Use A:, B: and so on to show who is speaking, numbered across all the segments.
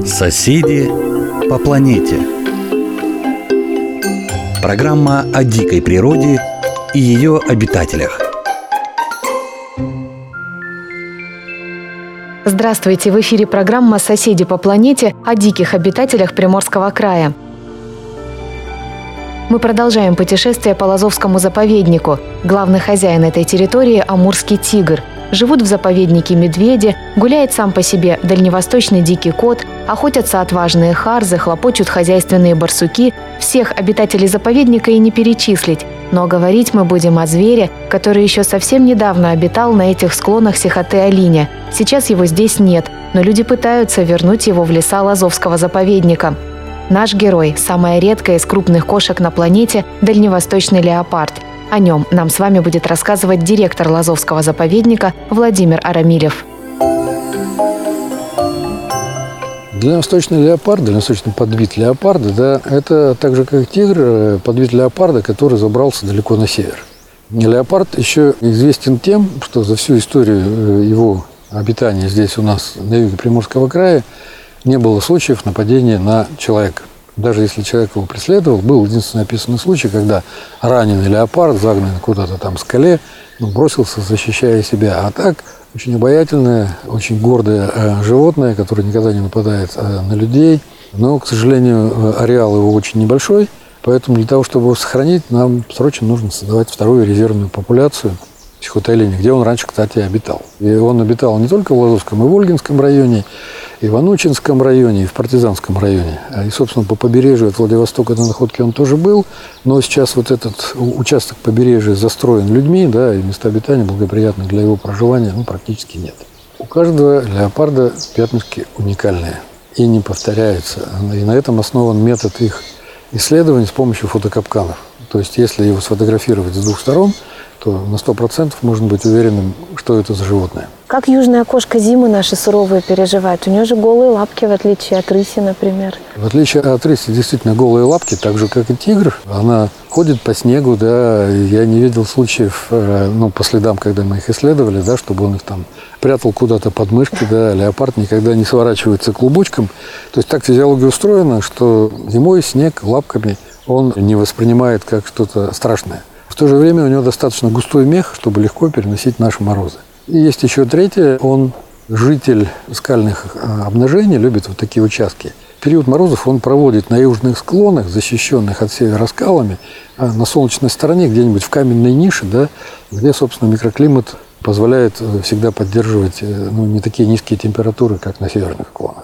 A: Соседи по планете. Программа о дикой природе и ее обитателях.
B: Здравствуйте! В эфире программа «Соседи по планете» о диких обитателях Приморского края. Мы продолжаем путешествие по Лазовскому заповеднику. Главный хозяин этой территории – амурский тигр. Живут в заповеднике медведи, гуляет сам по себе дальневосточный дикий кот, охотятся отважные харзы, хлопочут хозяйственные барсуки. Всех обитателей заповедника и не перечислить. Но говорить мы будем о звере, который еще совсем недавно обитал на этих склонах Сихоты-Алине. Сейчас его здесь нет, но люди пытаются вернуть его в леса Лазовского заповедника. Наш герой – самая редкая из крупных кошек на планете – дальневосточный леопард. О нем нам с вами будет рассказывать директор Лазовского заповедника Владимир Арамилев.
C: Дальневосточный леопард, дальневосточный подвид леопарда, да, это так же, как тигр, подвид леопарда, который забрался далеко на север. Леопард еще известен тем, что за всю историю его обитания здесь у нас на юге Приморского края не было случаев нападения на человека. Даже если человек его преследовал, был единственный описанный случай, когда раненый леопард, загнанный куда-то там в скале, бросился, защищая себя. А так, очень обаятельное, очень гордое животное, которое никогда не нападает на людей. Но, к сожалению, ареал его очень небольшой, поэтому для того, чтобы его сохранить, нам срочно нужно создавать вторую резервную популяцию Сихоты-Алине, где он раньше, кстати, обитал. И он обитал не только в Лазовском и Волгинском районе, и в Анучинском районе, и в Партизанском районе. И, собственно, по побережью от Владивостока до находки он тоже был. Но сейчас вот этот участок побережья застроен людьми, да, и места обитания благоприятных для его проживания практически нет. У каждого леопарда пятнышки уникальные и не повторяются. И на этом основан метод их исследований с помощью фотокапканов. То есть, если его сфотографировать с двух сторон, то на 100% можно быть уверенным, что это за животное.
B: Как южная кошка зимы наши суровые переживает? У нее же голые лапки, в отличие от рыси, например.
C: В отличие от рыси, действительно голые лапки, так же, как и тигр. Она ходит по снегу, да. Я не видел случаев, по следам, когда мы их исследовали, да, чтобы он их там прятал куда-то под мышки, да. Леопард никогда не сворачивается клубочком. То есть так физиология устроена, что зимой снег лапками он не воспринимает как что-то страшное. В то же время у него достаточно густой мех, чтобы легко переносить наши морозы. И есть еще третье. Он житель скальных обнажений, любит вот такие участки. В период морозов он проводит на южных склонах, защищенных от севера скалами, на солнечной стороне, где-нибудь в каменной нише, да, где, собственно, микроклимат позволяет всегда поддерживать не такие низкие температуры, как на северных склонах.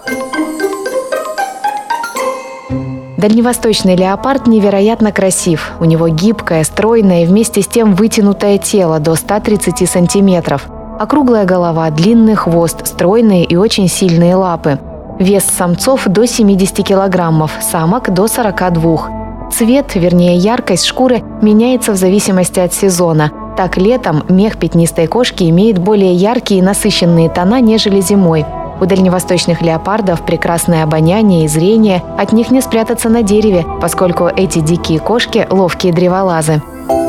B: Дальневосточный леопард невероятно красив. У него гибкое, стройное и вместе с тем вытянутое тело до 130 сантиметров. Округлая голова, длинный хвост, стройные и очень сильные лапы. Вес самцов до 70 килограммов, самок до 42. Цвет, вернее яркость шкуры меняется в зависимости от сезона. Так летом мех пятнистой кошки имеет более яркие и насыщенные тона, нежели зимой. У дальневосточных леопардов прекрасное обоняние и зрение, от них не спрятаться на дереве, поскольку эти дикие кошки – ловкие древолазы.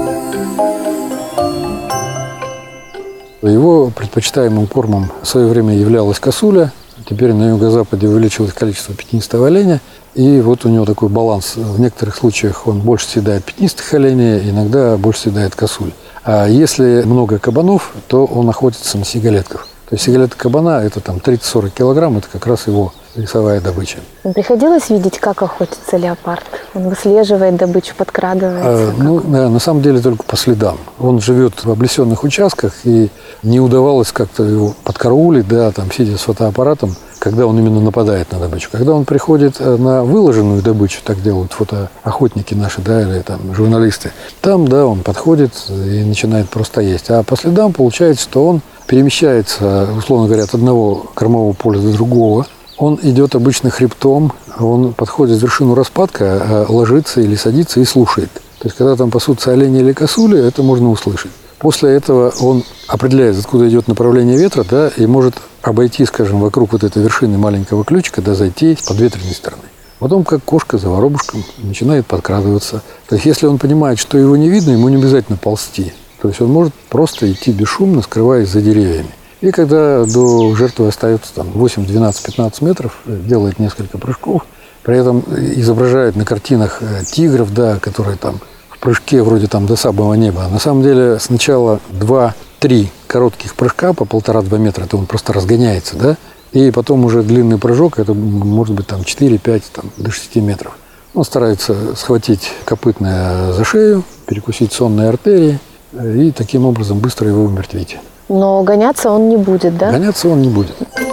C: Его предпочитаемым кормом в свое время являлась косуля. Теперь на юго-западе увеличилось количество пятнистого оленя. И вот у него такой баланс. В некоторых случаях он больше съедает пятнистых оленей, иногда больше съедает косуль. А если много кабанов, то он охотится на сигалетков. То есть сигалетка кабана – это там 30-40 килограмм, это как раз его весовая добыча.
B: Приходилось видеть, как охотится леопард? Он выслеживает добычу, подкрадывается?
C: На самом деле только по следам. Он живет в облесенных участках, и не удавалось как-то его подкараулить, да, там, сидя с фотоаппаратом, когда он именно нападает на добычу. Когда он приходит на выложенную добычу, так делают фотоохотники наши, да, или там журналисты, там, да, он подходит и начинает просто есть. А по следам получается, что он перемещается, условно говоря, от одного кормового поля до другого. Он идет обычно хребтом, он подходит в вершину распадка, ложится или садится и слушает. То есть, когда там пасутся олени или косули, это можно услышать. После этого он определяет, откуда идет направление ветра, да, и может обойти, скажем, вокруг вот этой вершины маленького ключика, да, зайти с подветренной стороны. Потом, как кошка за воробушком, начинает подкрадываться. То есть, если он понимает, что его не видно, ему не обязательно ползти. То есть он может просто идти бесшумно, скрываясь за деревьями. И когда до жертвы остается там 8, 12, 15 метров, делает несколько прыжков, при этом изображает на картинах тигров, да, которые там в прыжке вроде там до самого неба. А на самом деле сначала 2-3 коротких прыжка по 1,5-2 метра, это он просто разгоняется, да, и потом уже длинный прыжок, это может быть там 4-5 там, до 6 метров. Он старается схватить копытное за шею, перекусить сонные артерии и таким образом быстро его умертвить.
B: Но гоняться он не будет, да?
C: Гоняться он не будет.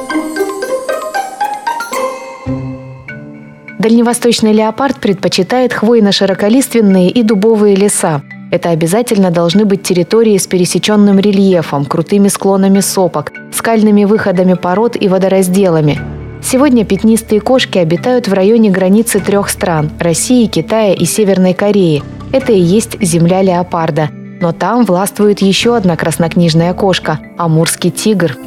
B: Дальневосточный леопард предпочитает хвойно-широколиственные и дубовые леса. Это обязательно должны быть территории с пересеченным рельефом, крутыми склонами сопок, скальными выходами пород и водоразделами. Сегодня пятнистые кошки обитают в районе границы 3 стран – России, Китая и Северной Кореи. Это и есть земля леопарда. Но там властвует еще одна краснокнижная кошка – амурский тигр.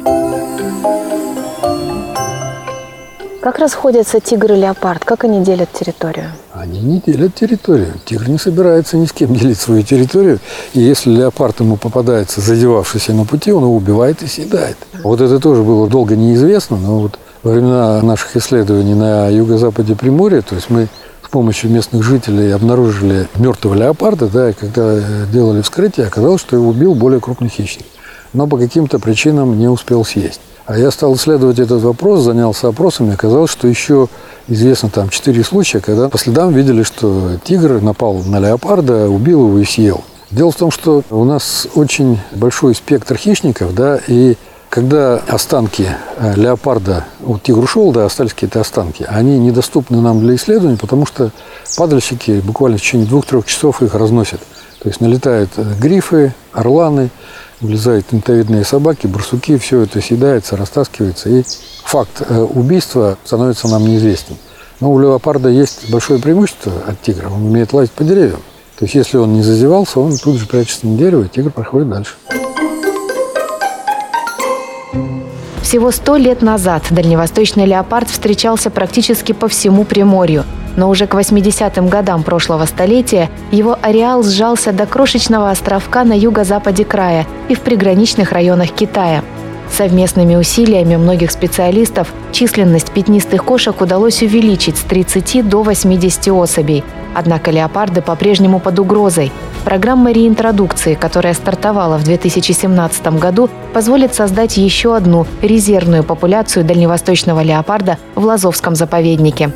B: Как расходятся тигр и леопард? Как они делят территорию?
C: Они не делят территорию. Тигр не собирается ни с кем делить свою территорию. И если леопард ему попадается, задевавшийся на пути, он его убивает и съедает. Вот это тоже было долго неизвестно, но вот во времена наших исследований на юго-западе Приморья, то есть мы с помощью местных жителей обнаружили мертвого леопарда, да, и когда делали вскрытие, оказалось, что его убил более крупный хищник. Но по каким-то причинам не успел съесть. А я стал исследовать этот вопрос, занялся опросами, оказалось, что еще известно там 4 случая, когда по следам видели, что тигр напал на леопарда, убил его и съел. Дело в том, что у нас очень большой спектр хищников, да, и когда останки леопарда, вот тигр ушел, да, остались какие-то останки, они недоступны нам для исследований, потому что падальщики буквально в течение 2-3 часов их разносят. То есть налетают грифы, орланы, влезают нитовидные собаки, барсуки, все это съедается, растаскивается, и факт убийства становится нам неизвестен. Но у леопарда есть большое преимущество от тигра, он умеет лазить по деревьям. То есть если он не зазевался, он тут же прячется на дерево, и тигр проходит дальше.
B: Всего 100 лет назад дальневосточный леопард встречался практически по всему Приморью. Но уже к 80-м годам прошлого столетия его ареал сжался до крошечного островка на юго-западе края и в приграничных районах Китая. Совместными усилиями многих специалистов численность пятнистых кошек удалось увеличить с 30 до 80 особей. Однако леопарды по-прежнему под угрозой. Программа реинтродукции, которая стартовала в 2017 году, позволит создать еще одну резервную популяцию дальневосточного леопарда в Лазовском заповеднике.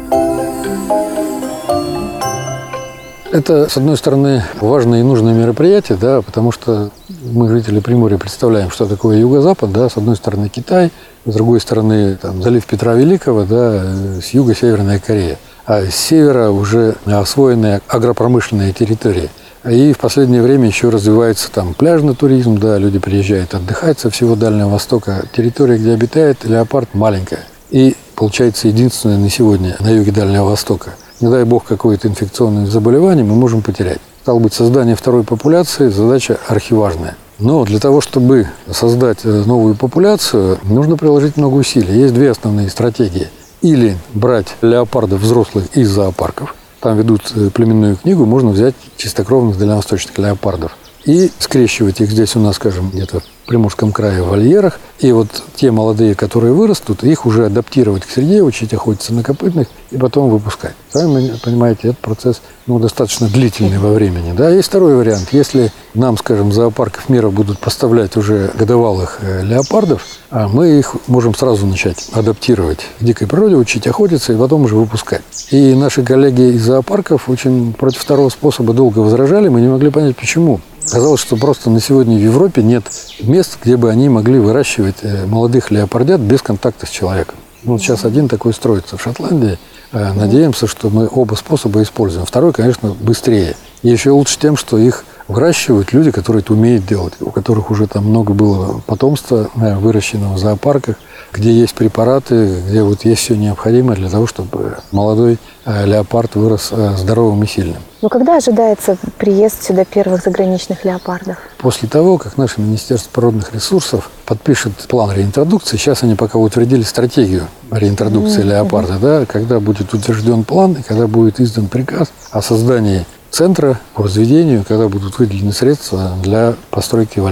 C: Это, с одной стороны, важное и нужное мероприятие, да, потому что мы, жители Приморья, представляем, что такое Юго-Запад, да, с одной стороны Китай, с другой стороны там, залив Петра Великого, да, с юга Северная Корея, а с севера уже освоенные агропромышленные территории. И в последнее время еще развивается там пляжный туризм, да, люди приезжают отдыхать со всего Дальнего Востока. Территория, где обитает леопард, маленькая. И, получается, единственная на сегодня на юге Дальнего Востока. Не дай бог какое-то инфекционное заболевание, мы можем потерять. Стало быть, создание второй популяции – задача архиважная. Но для того, чтобы создать новую популяцию, нужно приложить много усилий. Есть 2 основные стратегии. Или брать леопардов взрослых из зоопарков. Там ведут племенную книгу, можно взять чистокровных дальневосточных леопардов. И скрещивать их здесь у нас, скажем, где-то в Приморском крае в вольерах. И вот те молодые, которые вырастут, их уже адаптировать к среде, учить охотиться на копытных и потом выпускать. Сами понимаете, этот процесс достаточно длительный во времени. Да? Есть второй вариант. Если нам, скажем, зоопарков мира будут поставлять уже годовалых леопардов, мы их можем сразу начать адаптировать к дикой природе, учить охотиться и потом уже выпускать. И наши коллеги из зоопарков очень против второго способа долго возражали, мы не могли понять, почему. Казалось, что просто на сегодня в Европе нет мест, где бы они могли выращивать молодых леопардят без контакта с человеком. Вот сейчас один такой строится в Шотландии. Надеемся, что мы оба способа используем. Второй, конечно, быстрее. И еще лучше тем, что их выращивают люди, которые это умеют делать, у которых уже там много было потомства, выращенного в зоопарках, где есть препараты, где вот есть все необходимое для того, чтобы молодой леопард вырос здоровым и сильным.
B: Но когда ожидается приезд сюда первых заграничных леопардов?
C: После того, как наше Министерство природных ресурсов подпишет план реинтродукции, сейчас они пока утвердили стратегию реинтродукции леопарда, да, когда будет утвержден план и когда будет издан приказ о создании центра по разведению, когда будут выделены средства для постройки вольеров.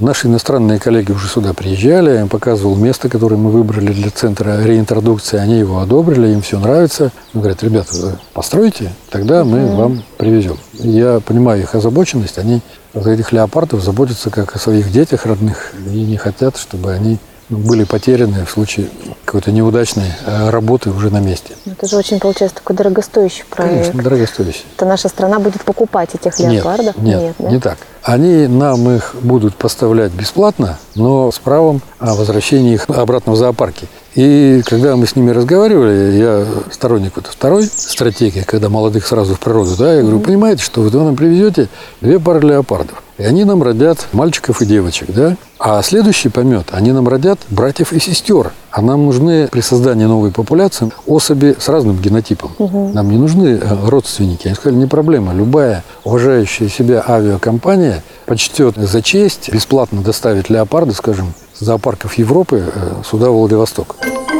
C: Наши иностранные коллеги уже сюда приезжали, я им показывал место, которое мы выбрали для центра реинтродукции. Они его одобрили, им все нравится. Они говорят: ребята, вы постройте, тогда мы вам привезем. Я понимаю их озабоченность, они за этих леопардов заботятся как о своих детях родных и не хотят, чтобы они были потеряны в случае какой-то неудачной работы уже на месте.
B: Это же очень, получается, такой дорогостоящий проект.
C: Конечно, дорогостоящий.
B: Это наша страна будет покупать этих леопардов?
C: Нет,
B: да?
C: не так. Они нам их будут поставлять бесплатно, но с правом о возвращении их обратно в зоопарки. И когда мы с ними разговаривали, я сторонник второй стратегии, когда молодых сразу в природу, да, я говорю: понимаете, что вы нам привезете 2 пары леопардов, и они нам родят мальчиков и девочек, да, а следующий помет, они нам родят братьев и сестер. А нам нужны при создании новой популяции особи с разным генотипом. Нам не нужны родственники. Они сказали: не проблема, любая уважающая себя авиакомпания почтет за честь бесплатно доставить леопарды, скажем, с зоопарков Европы сюда, в Владивосток.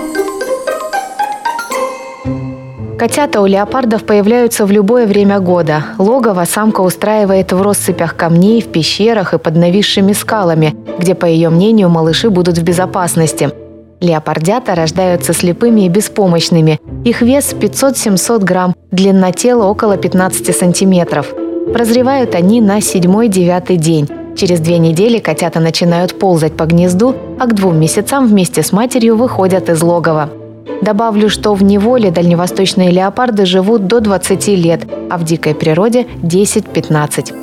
B: Котята у леопардов появляются в любое время года. Логово самка устраивает в россыпях камней, в пещерах и под нависшими скалами, где, по ее мнению, малыши будут в безопасности. Леопардята рождаются слепыми и беспомощными. Их вес 500-700 грамм, длина тела около 15 сантиметров. Прозревают они на 7-9 день. Через 2 недели котята начинают ползать по гнезду, а к 2 месяцам вместе с матерью выходят из логова. Добавлю, что в неволе дальневосточные леопарды живут до 20 лет, а в дикой природе 10-15.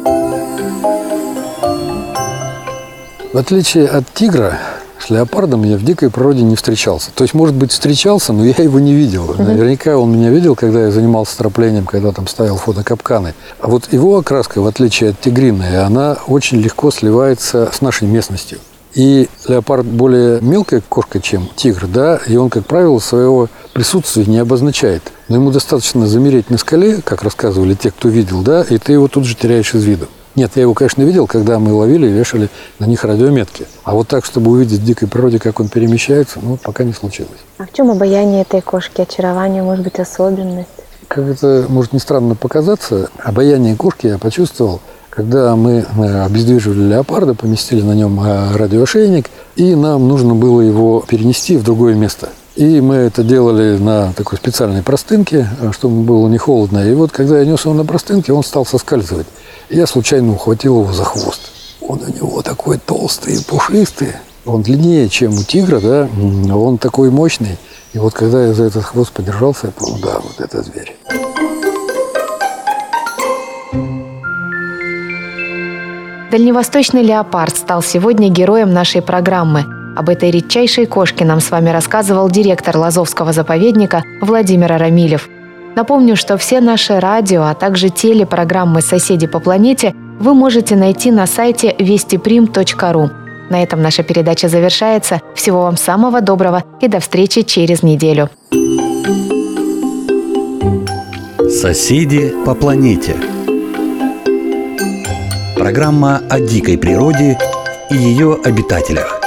C: В отличие от тигра, с леопардом я в дикой природе не встречался. То есть, может быть, встречался, но я его не видел. Наверняка он меня видел, когда я занимался траплением, когда там ставил фотокапканы. А вот его окраска, в отличие от тигриной, она очень легко сливается с нашей местностью. И леопард более мелкая кошка, чем тигр, да, и он, как правило, своего присутствия не обозначает. Но ему достаточно замереть на скале, как рассказывали те, кто видел, да, и ты его тут же теряешь из виду. Нет, я его, конечно, видел, когда мы ловили и вешали на них радиометки. А вот так, чтобы увидеть в дикой природе, как он перемещается, пока не случилось.
B: А в чем обаяние этой кошки, очарование, может быть, особенность?
C: Как это может не странно показаться, обаяние кошки я почувствовал, когда мы обездвиживали леопарда, поместили на нем радиоошейник, и нам нужно было его перенести в другое место. И мы это делали на такой специальной простынке, чтобы было не холодно. И вот, когда я нес его на простынке, он стал соскальзывать. И я случайно ухватил его за хвост. Он у него такой толстый и пушистый. Он длиннее, чем у тигра, да, он такой мощный. И вот когда я за этот хвост подержался, я понял: да, вот это зверь.
B: Дальневосточный леопард стал сегодня героем нашей программы. Об этой редчайшей кошке нам с вами рассказывал директор Лазовского заповедника Владимир Арамилев. Напомню, что все наши радио, а также телепрограммы «Соседи по планете» вы можете найти на сайте вестиприм.ру. На этом наша передача завершается. Всего вам самого доброго и до встречи через неделю.
A: Соседи по планете. Программа о дикой природе и ее обитателях.